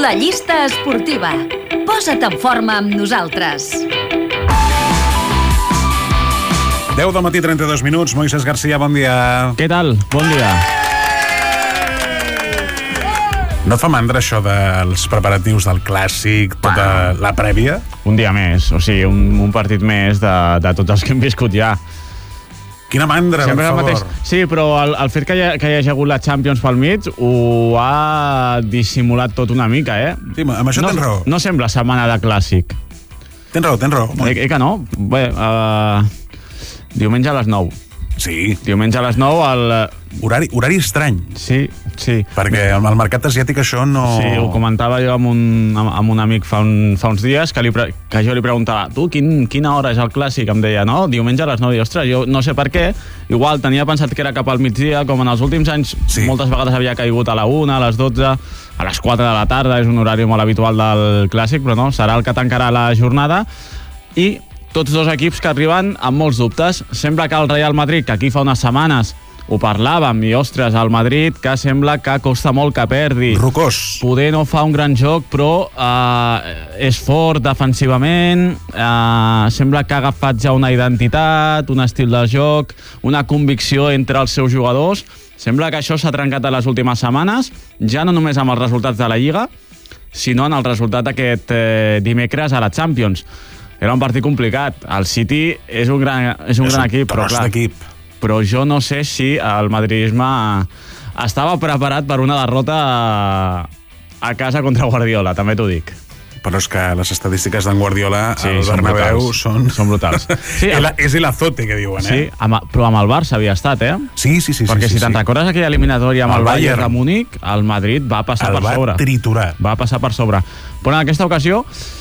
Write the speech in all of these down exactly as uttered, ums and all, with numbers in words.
La llista esportiva. Posa't en forma amb nosaltres. deu del matí, trenta-dos minuts. Moisés García, bon dia. Què tal? Bon dia. No et fa mandra això dels preparatius del Clàssic, tota la prèvia? Un dia més, o sigui, un, un partit més de, de tots els que hem viscut ja. Quina mandra, per Sempre el favor. mateix. Sí, però el, el fet que hi, ha, que hi hagi hagut la Champions pel mig ho ha dissimulat tot una mica, eh? Sí, amb això no, tens raó. No sembla setmana de Clàssic. Tens raó, tens raó. Eh, eh que no? Bé, uh, diumenge a les nou. Sí. Diumenge a les nou al... Horari, horari estrany. Sí, sí. Perquè al mercat asiàtic això no... Sí, ho comentava jo amb un, amb, amb un amic fa, un, fa uns dies, que, li, que jo li preguntava, tu, quin, quina hora és el Clàssic? Em deia, no, diumenge a les nou. I, ostres, jo no sé per què, igual tenia pensat que era cap al migdia, com en els últims anys, sí. Moltes vegades havia caigut a la una, a les dotze, a les quatre de la tarda, és un horari molt habitual del Clàssic, però no, serà el que tancarà la jornada. I tots dos equips que arriben amb molts dubtes. Sembla que el Real Madrid, que aquí fa unes setmanes ho parlàvem, i ostres, el Madrid, que sembla que costa molt que perdi. Rocós. Poder no fa un gran joc, però eh, és fort defensivament, eh, sembla que ha agafat ja una identitat, un estil de joc, una convicció entre els seus jugadors. Sembla que això s'ha trencat a les últimes setmanes, ja no només amb els resultats de la Lliga, sinó en el resultat aquest eh, dimecres a la Champions. Era un partit complicat. El City és un gran, és un és gran un equip, però clar, equip. però jo no sé si el madridisme estava preparat per una derrota a, a casa contra Guardiola, també t'ho dic. Però és que les estadístiques d'en Guardiola Sí, al són Bernabéu brutals. són... Són brutals. Sí, el, és el azote, que diuen, Sí, eh? amb, però amb el Barça havia estat, eh? Sí, sí, sí. Perquè sí, si te'n sí. recordes aquella eliminatòria amb El el, Bayern Bayern. de Múnich, el Madrid va passar El per va sobre. triturar. Va passar per sobre. Però en aquesta ocasió,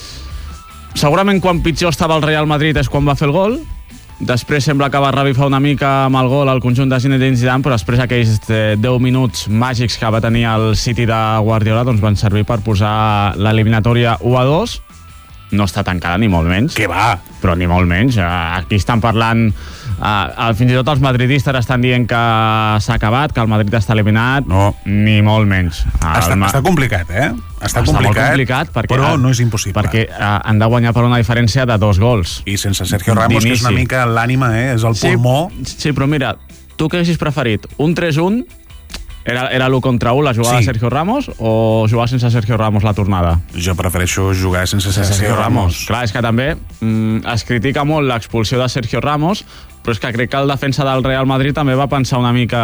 segurament quan pitjor estava el Real Madrid és quan va fer el gol. Després sembla que va revifar una mica amb el gol al conjunt de Zinedine Zidane, però després aquells deu minuts màgics que va tenir el City de Guardiola doncs van servir per posar l'eliminatòria u a dos. No està tancada, ni molt menys. Què va? Però ni molt menys. Aquí estan parlant... Uh, fins i tot els madridistes estan dient que s'ha acabat, que el Madrid està eliminat. No. Ni molt menys. Està, Ma... està complicat, eh? Està, està complicat, molt complicat perquè, però no és impossible. Perquè uh, han de guanyar per una diferència de dos gols. I sense Sergio Ramos, que és una mica l'ànima, eh? És el pulmó. Sí, sí, però mira, tu què haguessis preferit? Un tres un? Era, era l'u contra u, la jugada Sí. de Sergio Ramos, o jugar sense Sergio Ramos la tornada? Jo prefereixo jugar sense Sergio, Sergio Ramos. Clar, és que també mm, es critica molt l'expulsió de Sergio Ramos, però és que crec que el defensa del Real Madrid també va pensar una mica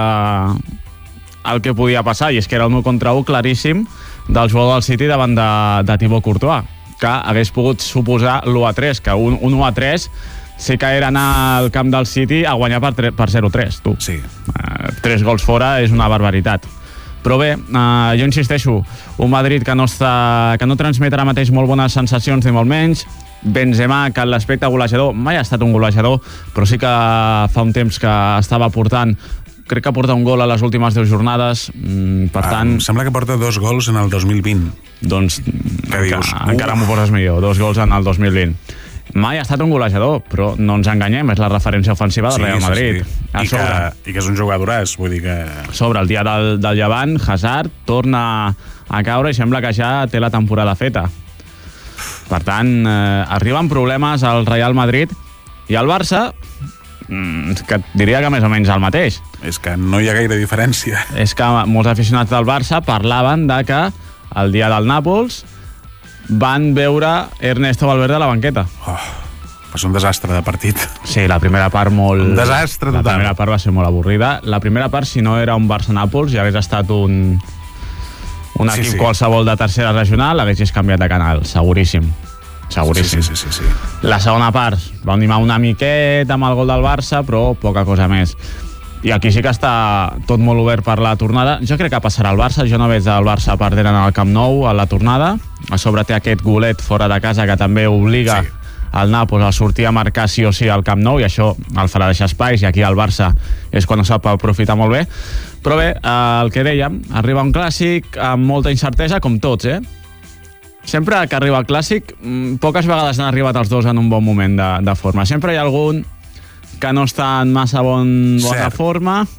el que podia passar, i és que era un u contra u claríssim del jugador del City davant de, de Thibaut Courtois, que hagués pogut suposar l'u a tres, que un, un u a tres sí que era anar al camp del City a guanyar per, per zero a tres, tu. Sí. Uh, tres gols fora és una barbaritat. Però bé, uh, jo insisteixo, un Madrid que no, està, que no transmet ara mateix molt bones sensacions, ni molt menys. Benzema, que en l'aspecte golejador mai ha estat un golejador, però sí que fa un temps que estava portant, crec que porta un gol a les últimes deu jornades, mm, per Ah, tant... em sembla que porta dos gols en el dos mil vint. Doncs Què dius? encara, encara m'ho poses millor, dos gols en el dos mil vint. Mai ha estat un golejador, però no ens enganyem, és la referència ofensiva del Sí, Real Madrid. sí, sí. A I, sobre, que, I que és un jugadoràs, vull dir que... sobre el dia del, del Llevant, Hazard torna a caure i sembla que ja té la temporada feta. Per tant, eh, arriben problemes al Real Madrid i al Barça, mm, que diria que més o menys el mateix. És que no hi ha gaire diferència. És que molts aficionats del Barça parlaven de que el dia del Nàpols van veure Ernesto Valverde a la banqueta. Oh, va ser un desastre de partit. Sí, la primera part molt... Un desastre La total. primera part va ser molt avorrida. La primera part, si no era un Barça-Nàpols, ja hagués estat un... un Sí, equip sí. qualsevol de tercera regional, haguessis canviat de canal, seguríssim. Seguríssim. Sí, sí, sí, sí, sí. La segona part, va animar una miqueta amb el gol del Barça, però poca cosa més. I aquí sí que està tot molt obert per la tornada. Jo crec que passarà al Barça. Jo no veig el Barça perdent en el Camp Nou a la tornada. A sobre té aquest golet fora de casa que també obliga Sí. el Nàpols a sortir a marcar sí o sí al Camp Nou, i això el farà deixar espais, i aquí el Barça és quan ho sap aprofitar molt bé. Però bé, eh, el que dèiem, arriba un clàssic amb molta incertesa, com tots, eh? Sempre que arriba el clàssic, poques vegades han arribat els dos en un bon moment de, de forma. Sempre hi ha algun que no està en massa bon, bona Cert. forma,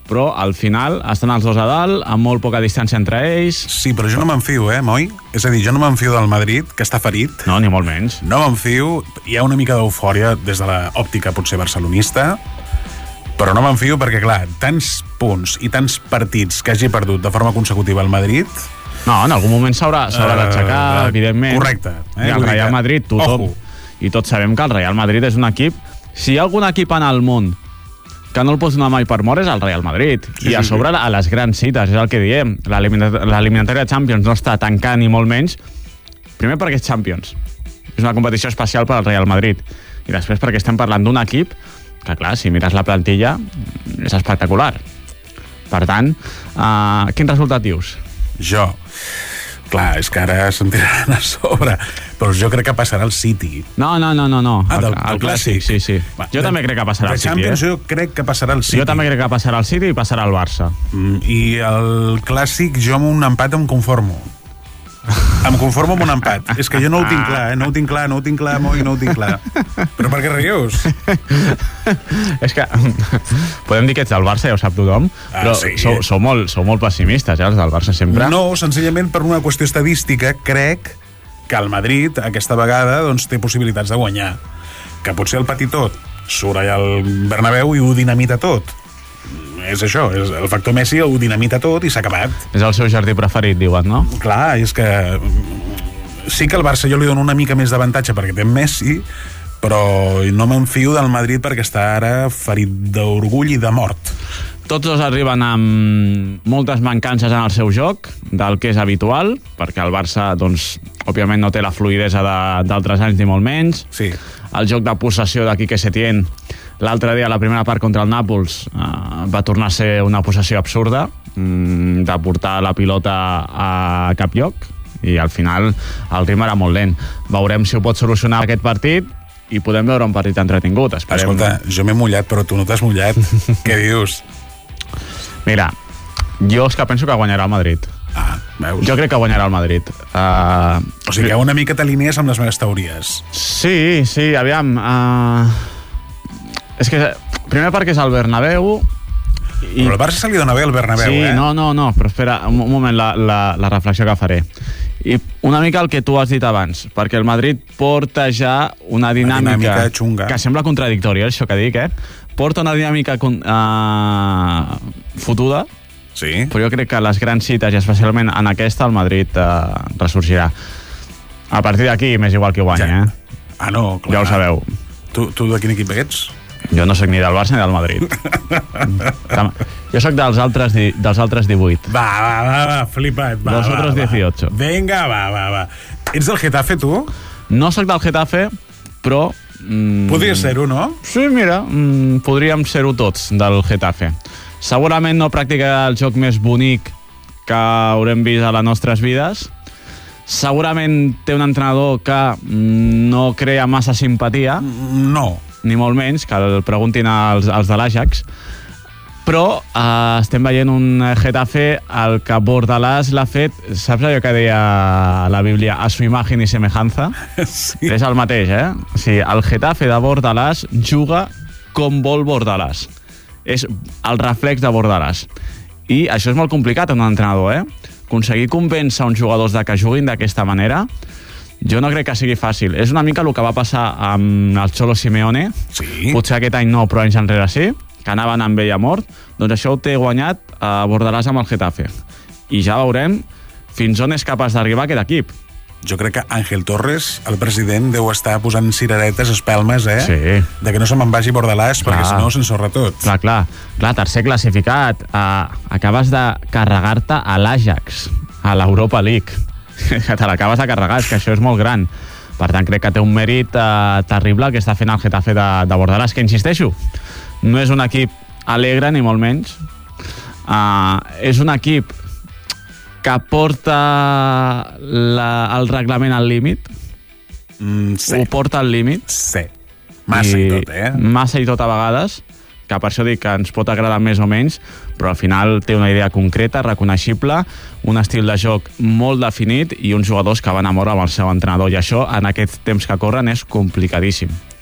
però al final estan els dos a dalt, amb molt poca distància entre ells. Sí, però jo no m'enfio, eh, Moi? És a dir, jo no m'enfio del Madrid, que està ferit. No, ni molt menys. No m'enfio. Hi ha una mica d'eufòria des de l'òptica potser barcelonista, però no m'enfio perquè, clar, tants punts i tants partits que hagi perdut de forma consecutiva el Madrid... No, en algun moment s'haurà d'aixecar, uh, evidentment. Correcte. Eh? I el Real Madrid, tothom... Ojo. I tots sabem que el Real Madrid és un equip... Si hi ha algun equip en el món que no el pots donar mai per mort és el Real Madrid. Sí, I a sobre sí. a les grans cites, és el que diem. L'eliminatòria de Champions no està tancant ni molt menys. Primer perquè és Champions. És una competició especial per al Real Madrid. I després perquè estem parlant d'un equip que, clar, si mires la plantilla, és espectacular. Per tant, uh, quin resultat dius? Jo. Clar, és que ara se'n tiraran a sobre, però jo crec que passarà el City. No, no, no, no. no. Ah, el, del, el, el clàssic. Sí, sí. Va, jo de, també crec que passarà el City. Champions, eh? Jo crec que passarà el City. Jo també crec que passarà el City i passarà el Barça. Mm, I el clàssic, jo amb un empat em conformo. Em conformo amb un empat. És que jo no ho tinc clar, eh? No ho tinc clar, no ho tinc clar, Moi, no ho tinc clar. Però per què rius? És que podem dir que ets del Barça, ja ho sap tothom, ah, però sí. sou, sou, molt, sou molt pessimistes, eh, els del Barça sempre. No, senzillament per una qüestió estadística, crec que el Madrid aquesta vegada doncs, té possibilitats de guanyar. Que potser el petitot surt allà al Bernabéu i ho dinamita tot. És això, és el factor Messi ho dinamita tot i s'ha acabat. És el seu jardí preferit, diuen, no? Clar, és que sí que el Barça jo li dono una mica més d'avantatge perquè té Messi, però no m'enfio del Madrid perquè està ara ferit d'orgull i de mort. Tots dos arriben amb moltes mancances en el seu joc, del que és habitual, perquè el Barça, doncs, òbviament no té la fluidesa d'altres anys ni molt menys. Sí. El joc de possessió de Quique Setién, l'altre dia, la primera part contra el Nàpols, eh, va tornar a ser una possessió absurda, mm, de portar la pilota a cap lloc, i al final el ritme era molt lent. Veurem si ho pot solucionar aquest partit i podem veure un partit entretingut. Esperem. Escolta, jo m'he mullat, però tu no t'has mullat. Què dius? Mira, jo és que penso que guanyarà el Madrid. Ah, veus? Jo crec que guanyarà el Madrid. Uh, o sigui que una mica t'alinees amb les meves teories. Sí, sí, aviam. Uh, és que primer perquè és el Bernabéu. I... Però el Barça se li dona bé al Bernabéu, sí, eh? No, no, no, però espera, un, un moment, la, la, la reflexió que faré. I una mica el que tu has dit abans, perquè el Madrid porta ja una dinàmica, una dinàmica xunga, que sembla contradictòria, això que dic, eh? Porta una dinàmica uh, fotuda, sí. Però jo crec que a les grans cites, i especialment en aquesta, el Madrid uh, ressorgirà. A partir d'aquí m'és igual qui guanya, ja. eh? Ah, no, clar. Ja ho sabeu. Tu, tu de quin equip ets? Jo no soc ni del Barça ni del Madrid. Jo soc dels altres, di, dels altres divuit. Va, va, va, va, flipat. Va, dels va, otros dieciocho. Vinga, va, va, va. Ets del Getafe, tu? No soc del Getafe, però... Mm, podria ser-ho, no? Sí, mira, mm, podríem ser-ho tots, del Getafe. Segurament no practicarà el joc més bonic que haurem vist a les nostres vides. Segurament té un entrenador que no crea massa simpatia. No. Ni molt menys, que el preguntin als, als de l'Ajax. Però eh, estem veient un Getafe al que Bordalás l'ha fet, saps allò que deia la Bíblia, a su imagen y semejanza? Sí. És el mateix, eh? O sigui, el Getafe de Bordalás juga com vol Bordalás. És el reflex de Bordalás. I això és molt complicat en un entrenador, eh? Aconseguir convèncer uns jugadors de que juguin d'aquesta manera, jo no crec que sigui fàcil. És una mica el que va passar amb el Cholo Simeone. Sí. Potser aquest any no, però anys enrere sí, que anaven amb ell a mort. Doncs això ho té guanyat a Bordalás amb el Getafe. I ja veurem fins on és capaç d'arribar aquest equip. Jo crec que Ángel Torres, el president, deu estar posant cireretes, espelmes, eh? Sí. De que no se me'n vagi Bordalás, clar, perquè si no s'ensorra tot. Clar, clar. Clar, tercer classificat. Uh, acabes de carregar-te a l'Ajax, a l'Europa League. Que te l'acabes de carregar, és que això és molt gran. Per tant, crec que té un mèrit uh, terrible el que està fent el Getafe de, de Bordalás, que insisteixo, no és un equip alegre ni molt menys. Uh, és un equip que porta la, el reglament al límit. Mm, sí. Ho porta al límit. Sí. Massa i, i tot, eh? Massa i tot a vegades, que per això dic que ens pot agradar més o menys, però al final té una idea concreta, reconeixible, un estil de joc molt definit i uns jugadors que van a mort amb el seu entrenador, i això en aquests temps que corren és complicadíssim.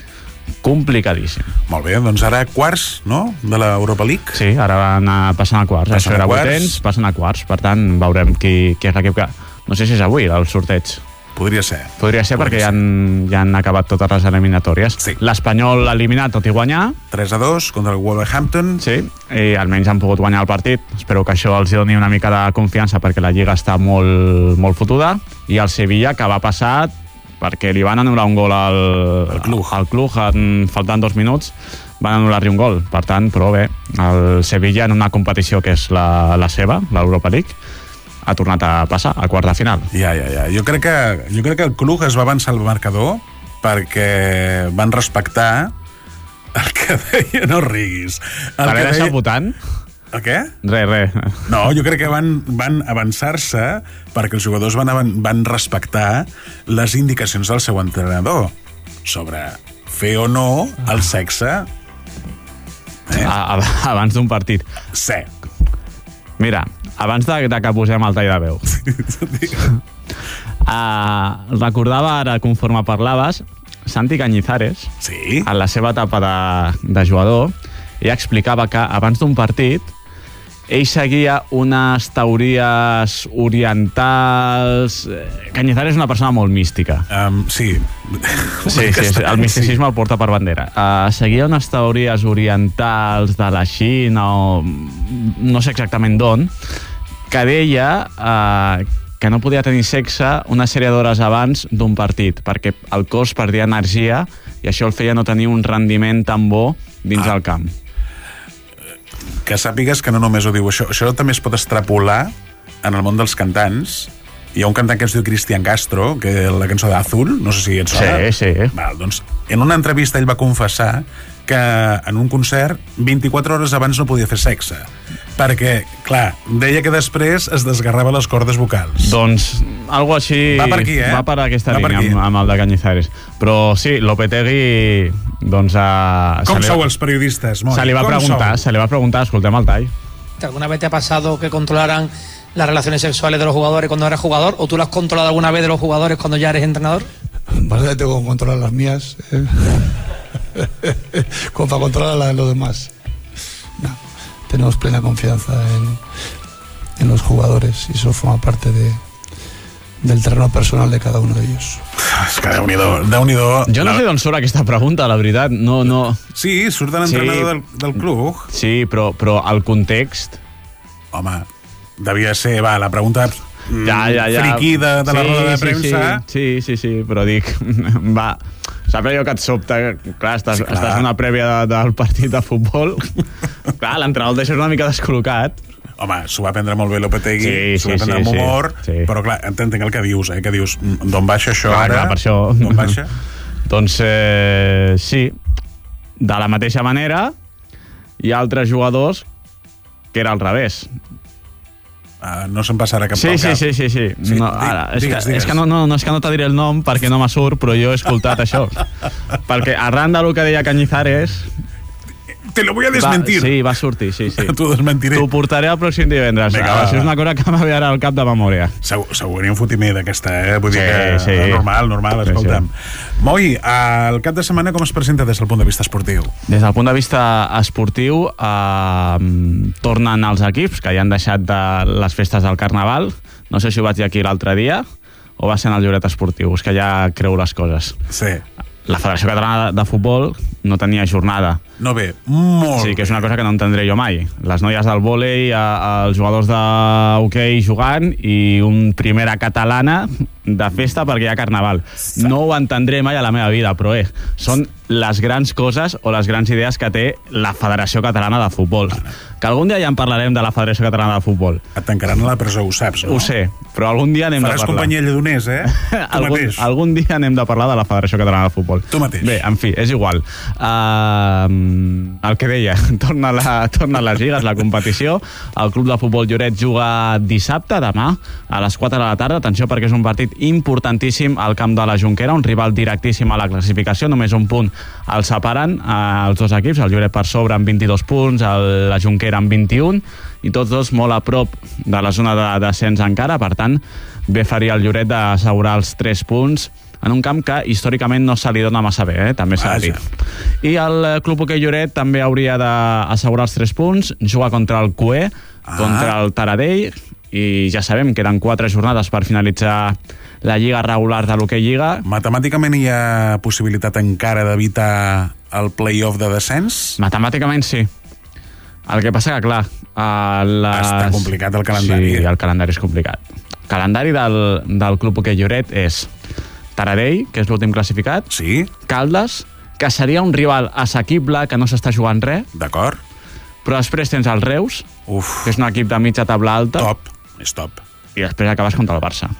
complicadíssim. Molt bé, doncs ara quarts, no?, de l'Europa League. Sí, ara van a passant a quarts. Passen Això era a quarts. vuitens, passen a quarts. Per tant, veurem qui, qui és l'equip que... No sé si és avui, el sorteig. Podria ser. Podria ser Podria perquè ja han, ja han acabat totes les eliminatòries. Sí. L'Espanyol eliminat, tot i guanyar. tres a dos contra el Wolverhampton. Sí, i almenys han pogut guanyar el partit. Espero que això els doni una mica de confiança perquè la Lliga està molt, molt fotuda. I el Sevilla, que va passar perquè li van anul·lar un gol al, al club, al club en, faltant dos minuts, van anul·lar-li un gol. Per tant, però bé, el Sevilla en una competició que és la, la seva, l'Europa League, ha tornat a passar a quart de final. Ja, ja, ja. Jo crec que, jo crec que el club es va avançar al marcador perquè van respectar el que deia, no riguis. El Per que haver deixat deia... votant? El què? Res, res. No, jo crec que van, van avançar-se perquè els jugadors van, avan, van respectar les indicacions del seu entrenador sobre fer o no el sexe. Eh? A, a, abans d'un partit. Sí. Mira, abans de, de que posem el tall de veu. uh, recordava ara, conforme parlaves, Santi Cañizares, Sí. en la seva etapa de, de jugador, ell explicava que abans d'un partit ell seguia unes teories orientals... Cañizares és una persona molt mística. Um, sí. Sí, sí, sí, el misticisme el porta per bandera. Uh, seguia unes teories orientals de la Xina o no sé exactament d'on, que deia uh, que no podia tenir sexe una sèrie d'hores abans d'un partit, perquè el cos perdia energia i això el feia no tenir un rendiment tan bo dins Ah. del camp. Que sàpigues que no només ho diu això, això també es pot extrapolar en el món dels cantants. Hi ha un cantant que es diu Cristian Castro, que la cançó d'Azul, no sé si et sona. Sí, sí. Val, doncs, en una entrevista ell va confessar que en un concert vint-i-quatre hores abans no podia fer sexe, perquè, clar, deia que després es desgarrava les cordes vocals. Doncs, algo així... Va per aquí, eh? Va per aquesta Va per línia aquí. amb, amb el de Cañizares. Però sí, Lopetegui, doncs... Uh, Com se li- sou els periodistes, Moi? Se li va Com preguntar, sou? se li va preguntar, escoltem el tall. ¿Alguna vez te ha pasado que controlaran las relaciones sexuales de los jugadores cuando eras jugador? ¿O tú las has controlado alguna vez de los jugadores cuando ya eres entrenador? Bastante tengo que controlar las mías, ¿eh? como para controlar las de los demás. No, tenemos plena confianza en, en los jugadores y eso forma parte de, del terreno personal de cada uno de ellos. És que Déu-n'hi-do, Déu-n'hi-do. Jo no sé d'on surt aquesta pregunta, la veritat. No, no... Sí, surt de l'entrenador del, del club. Sí, però, però el context... Home, devia ser, va, la pregunta mm, Ja, ja, ja. friqui de, de la Sí, roda de sí, premsa. Sí, sí, sí, sí, però dic... Va, sap allò que et sobta? Clar, estàs, Sí, clar. estàs en una prèvia de, del partit de futbol. Clar, l'entrenador el deixes una mica descol·locat. Home, s'ho va prendre molt bé Lopetegui, Sí, s'ho sí, va prendre sí, amb sí. humor, Sí. però clar, entenc el que dius, eh? Que dius, mm, d'on baixa això Clar, ara? clar, per això. D'on baixa? Doncs eh, sí, de la mateixa manera hi ha altres jugadors que era al revés. Uh, no se'n passarà cap Sí, pel sí, cap. sí, sí, sí. Sí, No, di- ara, és, digues, que, digues. és que no, no, no, és que no te diré el nom perquè no me surt, però jo he escoltat això. Perquè arran del que deia Cañizares... Te lo voy a Va, desmentir. sí, va sortir, sí, sí. T'ho desmentiré. T'ho portaré el pròxim divendres. Vinga, Ara, va, això és va. una cosa que m'ha ve ara al cap de memòria. Segur, segur un fotimer d'aquesta, eh? Vull dir Sí, que sí. normal, normal, Sí, escolta'm. Moi, el cap de setmana com es presenta des del punt de vista esportiu? Des del punt de vista esportiu, eh, tornen els equips que ja han deixat de les festes del Carnaval. No sé si ho vaig dir aquí l'altre dia o va ser en el llibret esportiu. És que ja creu les coses. Sí. La Federació Catalana de Futbol no tenia jornada. No bé, molt Sí, que és bé. una cosa que no entendré jo mai. Les noies del vòlei, eh, els jugadors d'hoquei jugant i un primera catalana de festa perquè hi ha Carnaval. No ho entendré mai a la meva vida, però eh, són les grans coses o les grans idees que té la Federació Catalana de Futbol. Que algun dia ja en parlarem de la Federació Catalana de Futbol. Et tancaran a la presó, ho saps, no? Ho sé, però algun dia anem Faràs de parlar. companyia lledoners, eh? Tu algun, mateix. algun dia anem de parlar de la Federació Catalana de Futbol. Tu mateix. Bé, en fi, és igual. Uh, el que deia, torna, la, torna les lligues, la competició. El Club de Futbol Lloret juga dissabte, demà, a les quatre de la tarda. Atenció, perquè és un partit importantíssim al camp de la Jonquera, un rival directíssim a la classificació. Només un punt el separen uh, els dos equips, el Lloret per sobre amb vint-i-dos punts, el, la Jonquera amb vint-i-un, i tots dos molt a prop de la zona de descens encara. Per tant, bé faria el Lloret d'assegurar els tres punts en un camp que històricament no se li dona massa bé, eh? També s'ha de dir. I el Club Hoquei Lloret també hauria d'assegurar els tres punts, jugar contra el Cué, ah. contra el Taradell, i ja sabem que eren quatre jornades per finalitzar la lliga regular de l'Hoquei Lliga. Matemàticament hi ha possibilitat encara d'evitar el play-off de descens? Matemàticament sí. El que passa que, clar... Les... Està complicat el calendari. Sí, el calendari és complicat. El calendari del, del Club Hoquei Lloret és Taradell, que és l'últim classificat, sí. Caldes, que seria un rival assequible, que no s'està jugant res. D'acord. Però després tens el Reus, Uf. que és un equip de mitja taula alta. Top, és top. I després acabes contra el Barça.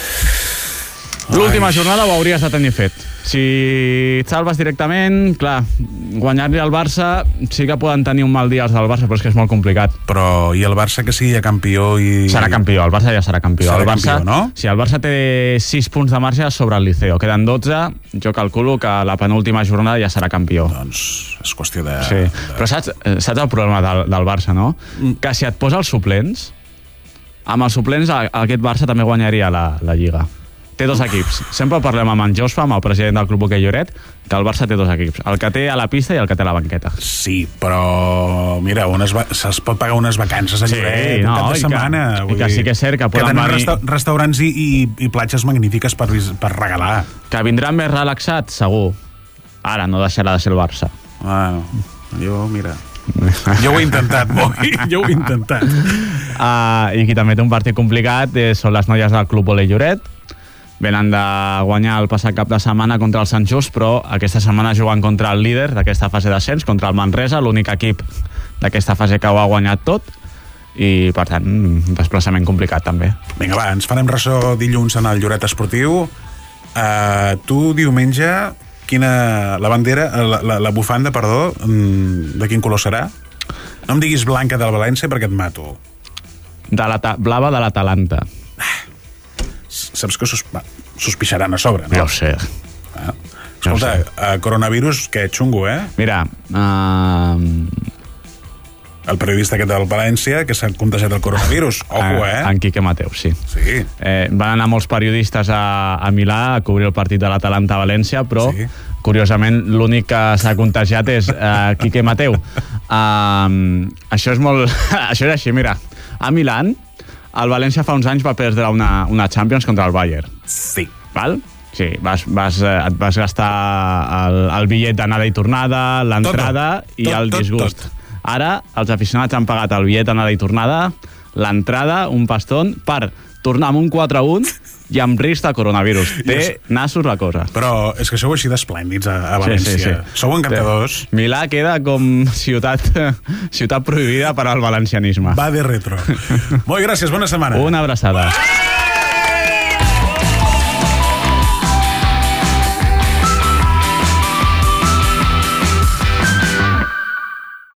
L'última jornada ho hauries de tenir fet. Si et salves directament, clar, guanyar-li al Barça sí que poden tenir un mal dia els del Barça, però és que és molt complicat. Però i el Barça que sigui campió i... Serà campió, el Barça ja serà campió. Serà el Barça, campió, no? Sí, el Barça té sis punts de marge sobre el Liceo. Queden dotze, jo calculo que la penúltima jornada ja serà campió. Doncs és qüestió de... Sí, de... però saps, saps el problema del, del Barça, no? Mm. Que si et posa els suplents, amb els suplents aquest Barça també guanyaria la, la Lliga. Té dos equips. Sempre parlem amb en Jospa, amb el president del Club Hoquei Lloret, que el Barça té dos equips. El que té a la pista i el que té a la banqueta. Sí, però mira, unes va... se'ls pot pagar unes vacances a Lloret, sí, no, cap de setmana. I que, i que sí que és cert que poden venir... venir... Resta restaurants i, i, i platges magnífiques per, per regalar. Que vindran més relaxats, segur. Ara no deixarà de ser el Barça. Bueno, jo, mira... Jo ho he intentat, Boi, jo ho he intentat. Uh, I qui també té un partit complicat eh, són les noies del Club Hoquei Lloret. Venen de guanyar el passat cap de setmana contra el Sant Just, però aquesta setmana juguen contra el líder d'aquesta fase d'ascens, contra el Manresa, l'únic equip d'aquesta fase que ho ha guanyat tot, i per tant, un desplaçament complicat també. Vinga, va, ens farem ressò dilluns en el Lloret Esportiu. Uh, tu, diumenge, quina... la bandera, la, la, la bufanda, perdó, de quin color serà? No em diguis blanca del València perquè et mato. De la blava de l'Atalanta. Saps que sos, va, sospixaran a sobre, no? Ja ho sé. Ah. Escolta, ja uh, coronavirus, que xungo, eh? Mira, uh... el periodista aquest del València que s'ha contagiat el coronavirus. Ojo, eh? En Quique Mateu, sí. Sí. Eh, van anar molts periodistes a, a Milà a cobrir el partit de l'Atalanta a València, però sí. Curiosament l'únic que s'ha contagiat és uh, Quique Mateu. Uh, això és molt... això és així, mira. A Milán, el València fa uns anys va perdre una, una Champions contra el Bayern. Sí. Val? Sí, vas, vas, et vas gastar el, el bitllet d'anada i tornada, l'entrada i tot, el disgust. Tot, tot. Ara, els aficionats han pagat el bitllet d'anada i tornada, l'entrada, un paston, per tornar amb un quatre a un i amb risc de coronavirus. Té yes. nassos la cosa. Però és que sou així d'esplèndids a, a València. Sí, sí, sí. Sou encantadors. Milà queda com ciutat, ciutat prohibida per al valencianisme. Va de retro. Molt gràcies, bona setmana. Una abraçada.